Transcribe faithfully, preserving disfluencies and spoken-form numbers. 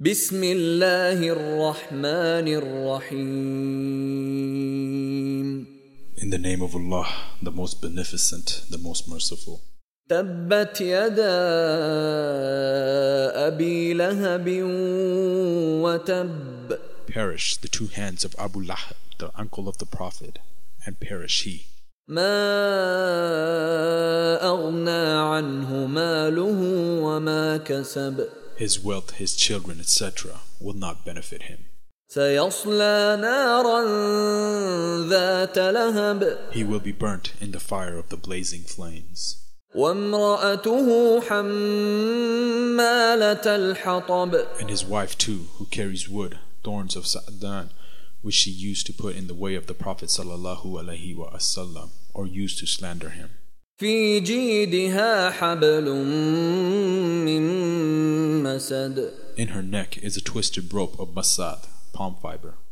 بسم الله الرحمن الرحيم. In the name of Allah, the most beneficent, the most merciful. تبت يدا أبي لهب وتب. Perish the two hands of Abu Lahab, the uncle of the Prophet, and perish he. ما أغنى عنه ماله وما كسب. His wealth, his children, et cetera will not benefit him. سيصلى نارا ذات لهب. He will be burnt in the fire of the blazing flames. وامرأته حمالة الحطب. And his wife too, who carries wood, thorns of Sa'dan, which she used to put in the way of the Prophet sallallahu alaihi wasallam, or used to slander him. في جيدها حبل من مسد. In her neck is a twisted rope of masad, palm fiber.